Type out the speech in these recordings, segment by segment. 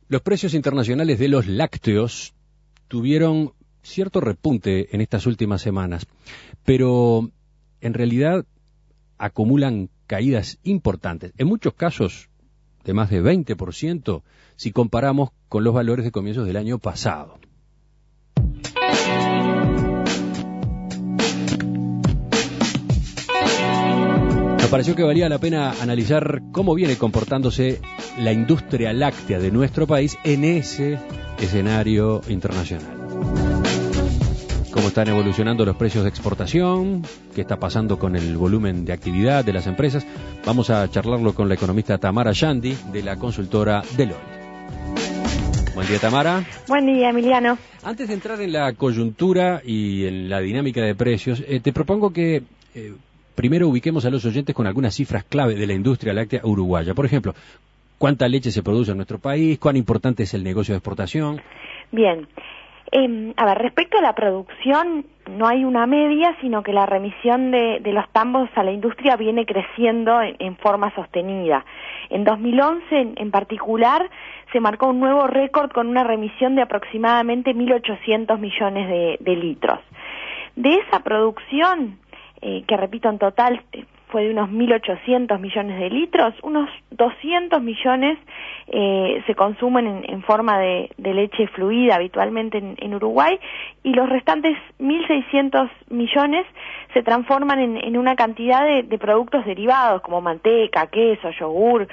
Los precios internacionales de los lácteos tuvieron cierto repunte en estas últimas semanas, pero en realidad acumulan caídas importantes, en muchos casos de más de 20%, si comparamos con los valores de comienzos del año pasado. Nos pareció que valía la pena analizar cómo viene comportándose la industria láctea de nuestro país en ese escenario internacional. Cómo están evolucionando los precios de exportación, qué está pasando con el volumen de actividad de las empresas. Vamos a charlarlo con la economista Tamara Yandi, de la consultora Deloitte. Buen día, Tamara. Buen día, Emiliano. Antes de entrar en la coyuntura y en la dinámica de precios, te propongo que primero ubiquemos a los oyentes con algunas cifras clave de la industria láctea uruguaya. Por ejemplo, ¿cuánta leche se produce en nuestro país? ¿Cuán importante es el negocio de exportación? Bien. Respecto a la producción, no hay una media, sino que la remisión de los tambos a la industria viene creciendo en forma sostenida. En 2011, en particular, se marcó un nuevo récord con una remisión de aproximadamente 1.800 millones de litros. De esa producción, que repito, en total fue de unos 1.800 millones de litros, unos 200 millones se consumen en forma de leche fluida habitualmente en Uruguay, y los restantes 1.600 millones se transforman en una cantidad de productos derivados como manteca, queso, yogur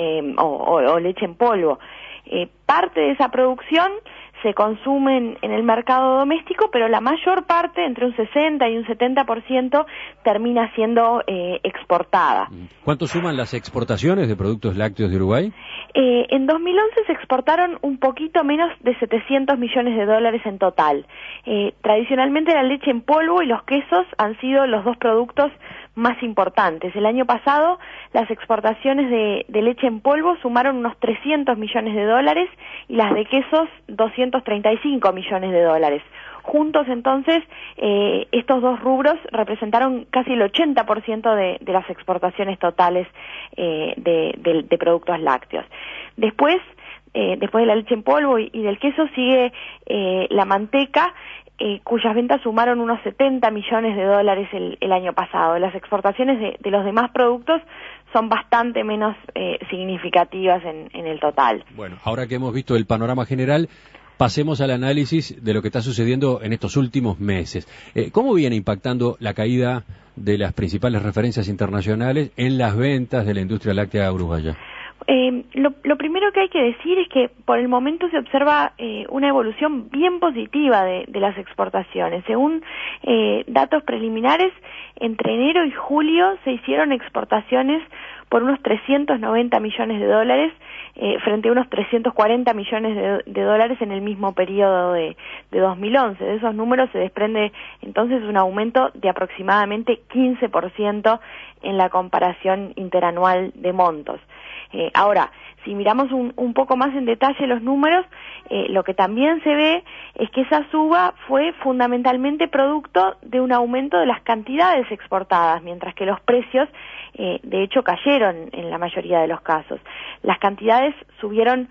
o leche en polvo. Parte de esa producción se consumen en el mercado doméstico, pero la mayor parte, entre un 60 y un 70%, termina siendo exportada. ¿Cuánto suman las exportaciones de productos lácteos de Uruguay? En 2011 se exportaron un poquito menos de 700 millones de dólares en total. Tradicionalmente la leche en polvo y los quesos han sido los dos productos más importantes. El año pasado las exportaciones de leche en polvo sumaron unos 300 millones de dólares y las de quesos 235 millones de dólares. Juntos, entonces, estos dos rubros representaron casi el 80% de las exportaciones totales de productos lácteos. Después de la leche en polvo y del queso sigue la manteca, cuyas ventas sumaron unos 70 millones de dólares el año pasado. Las exportaciones de los demás productos son bastante menos significativas en el total. Bueno, ahora que hemos visto el panorama general, pasemos al análisis de lo que está sucediendo en estos últimos meses. ¿Cómo viene impactando la caída de las principales referencias internacionales en las ventas de la industria láctea uruguaya? Lo primero que hay que decir es que por el momento se observa una evolución bien positiva de las exportaciones. Según datos preliminares, entre enero y julio se hicieron exportaciones por unos 390 millones de dólares frente a unos 340 millones de dólares en el mismo periodo de 2011. De esos números se desprende entonces un aumento de aproximadamente 15% en la comparación interanual de montos. Ahora, si miramos un poco más en detalle los números, lo que también se ve es que esa suba fue fundamentalmente producto de un aumento de las cantidades exportadas, mientras que los precios, de hecho, cayeron en la mayoría de los casos. Las cantidades subieron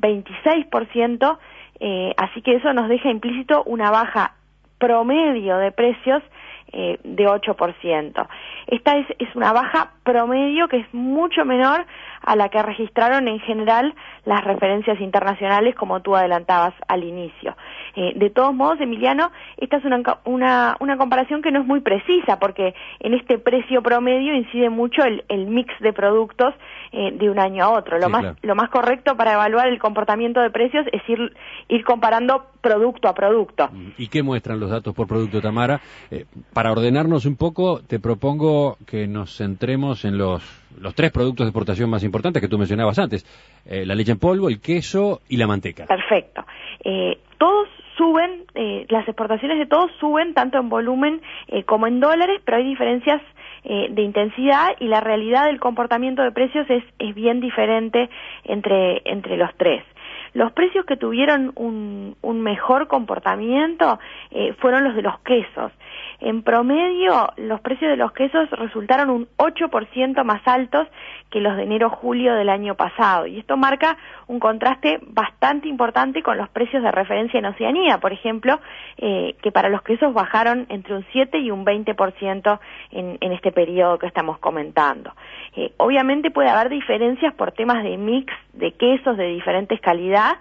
26%, así que eso nos deja implícito una baja promedio de precios de 8%. Esta es una baja promedio que es mucho menor a la que registraron en general las referencias internacionales, como tú adelantabas al inicio. De todos modos, Emiliano, esta es una comparación que no es muy precisa, porque en este precio promedio incide mucho el mix de productos de un año a otro. Lo más correcto para evaluar el comportamiento de precios es ir comparando producto a producto. ¿Y qué muestran los datos por producto, Tamara? Para ordenarnos un poco, te propongo que nos centremos en los tres productos de exportación más importantes que tú mencionabas antes: la leche en polvo, el queso y la manteca. Perfecto. Todos suben, las exportaciones de todos suben tanto en volumen como en dólares, pero hay diferencias de intensidad, y la realidad del comportamiento de precios es bien diferente entre los tres. Los precios que tuvieron un mejor comportamiento fueron los de los quesos. En promedio, los precios de los quesos resultaron un 8% más altos que los de enero-julio del año pasado, y esto marca un contraste bastante importante con los precios de referencia en Oceanía, por ejemplo, que para los quesos bajaron entre un 7 y un 20% en este periodo que estamos comentando. Obviamente puede haber diferencias por temas de mix de quesos de diferentes calidades,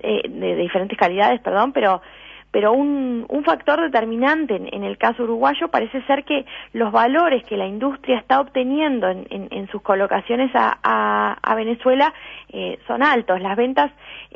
pero un factor determinante en el caso uruguayo parece ser que los valores que la industria está obteniendo en sus colocaciones a Venezuela son altos. Las ventas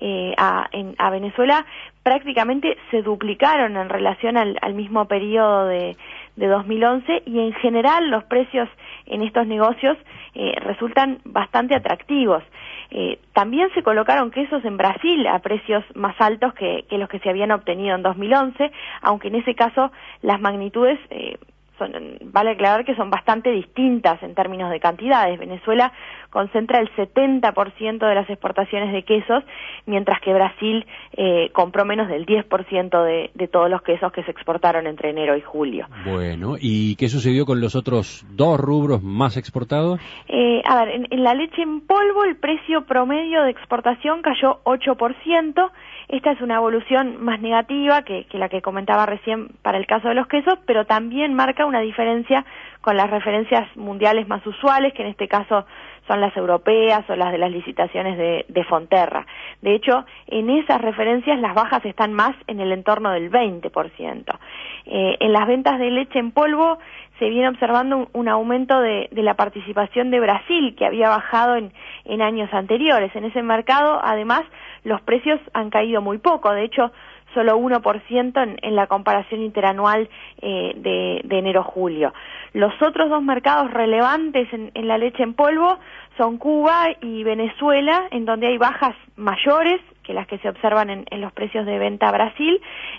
a Venezuela prácticamente se duplicaron en relación al mismo periodo de 2011, y en general los precios en estos negocios resultan bastante atractivos. También se colocaron quesos en Brasil a precios más altos que los que se habían obtenido en 2011, aunque en ese caso las magnitudes vale aclarar que son bastante distintas en términos de cantidades. Venezuela concentra el 70% de las exportaciones de quesos, mientras que Brasil compró menos del 10% de todos los quesos que se exportaron entre enero y julio. Bueno, ¿y qué sucedió con los otros dos rubros más exportados? En la leche en polvo el precio promedio de exportación cayó 8%. Esta es una evolución más negativa que la que comentaba recién para el caso de los quesos, pero también marca una diferencia con las referencias mundiales más usuales, que en este caso son las europeas o las de las licitaciones de Fonterra. De hecho, en esas referencias las bajas están más en el entorno del 20%. En las ventas de leche en polvo se viene observando un aumento de la participación de Brasil, que había bajado en años anteriores. En ese mercado, además, los precios han caído muy poco. De hecho, solo 1% en la comparación interanual de enero-julio. Los otros dos mercados relevantes en la leche en polvo son Cuba y Venezuela, en donde hay bajas mayores que las que se observan en los precios de venta a Brasil,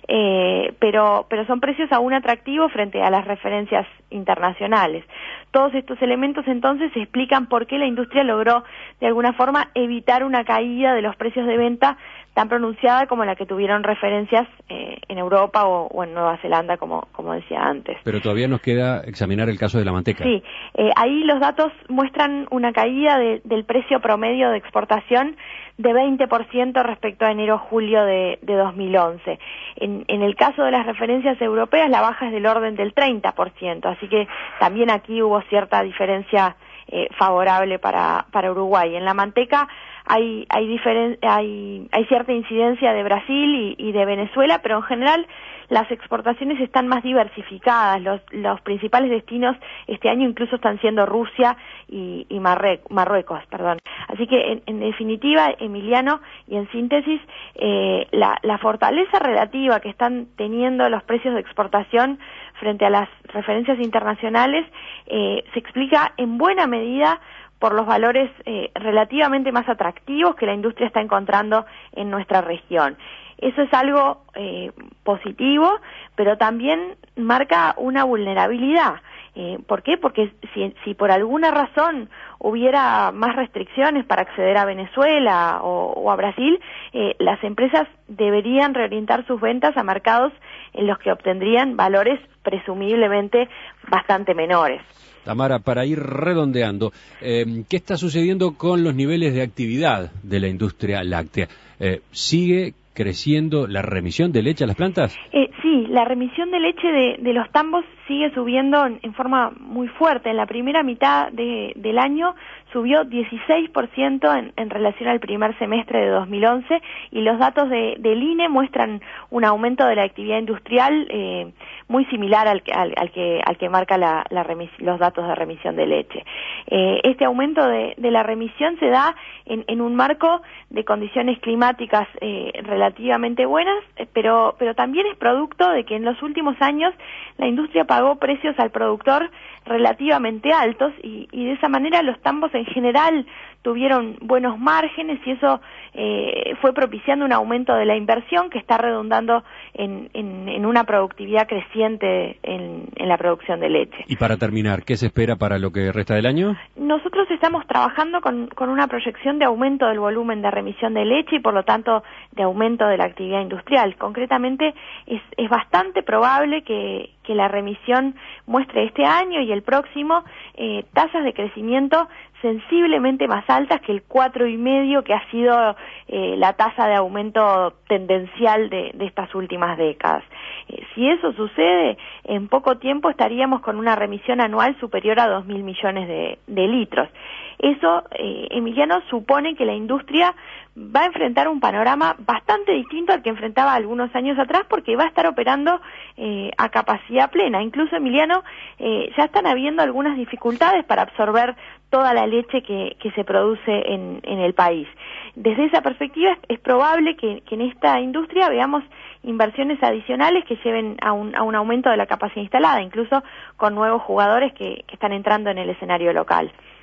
pero son precios aún atractivos frente a las referencias internacionales. Todos estos elementos entonces explican por qué la industria logró de alguna forma evitar una caída de los precios de venta tan pronunciada como la que tuvieron referencias en Europa o en Nueva Zelanda, como decía antes. Pero todavía nos queda examinar el caso de la manteca. Sí, ahí los datos muestran una caída del precio promedio de exportación de 20% respecto a enero-julio de 2011. En el caso de las referencias europeas, la baja es del orden del 30%, así que también aquí hubo cierta diferencia favorable para Uruguay. En la manteca hay cierta incidencia de Brasil y de Venezuela, pero en general las exportaciones están más diversificadas. Los principales destinos este año incluso están siendo Rusia y Marruecos. Así que en definitiva, Emiliano, y en síntesis, la fortaleza relativa que están teniendo los precios de exportación frente a las referencias internacionales se explica en buena medida por los valores relativamente más atractivos que la industria está encontrando en nuestra región. Eso es algo positivo, pero también marca una vulnerabilidad. ¿Por qué? Porque si por alguna razón hubiera más restricciones para acceder a Venezuela o a Brasil, las empresas deberían reorientar sus ventas a mercados en los que obtendrían valores presumiblemente bastante menores. Tamara, para ir redondeando, ¿qué está sucediendo con los niveles de actividad de la industria láctea? ¿Sigue creciendo la remisión de leche a las plantas? Sí, la remisión de leche de los tambos sigue subiendo en forma muy fuerte. En la primera mitad del año subió 16% en relación al primer semestre de 2011, y los datos del INE muestran un aumento de la actividad industrial muy similar al que marca los datos de remisión de leche. Este aumento de la remisión se da en un marco de condiciones climáticas relativamente buenas, pero también es producto de que en los últimos años la industria pagó precios al productor relativamente altos y de esa manera los tambos en general tuvieron buenos márgenes y eso fue propiciando un aumento de la inversión que está redundando en una productividad creciente en la producción de leche. Y para terminar, ¿qué se espera para lo que resta del año? Nosotros estamos trabajando con una proyección de aumento del volumen de remisión de leche y por lo tanto de aumento de la actividad industrial. Concretamente es bastante probable que la remisión muestre este año y el próximo tasas de crecimiento sensiblemente más altas que el 4,5 que ha sido la tasa de aumento tendencial de estas últimas décadas. Si eso sucede, en poco tiempo estaríamos con una remisión anual superior a 2.000 millones de litros. Eso, Emiliano, supone que la industria va a enfrentar un panorama bastante distinto al que enfrentaba algunos años atrás porque va a estar operando a capacidad plena. Incluso, Emiliano, ya están habiendo algunas dificultades para absorber toda la leche que se produce en el país. Desde esa perspectiva es probable que en esta industria veamos inversiones adicionales que lleven a un aumento de la capacidad instalada, incluso con nuevos jugadores que están entrando en el escenario local.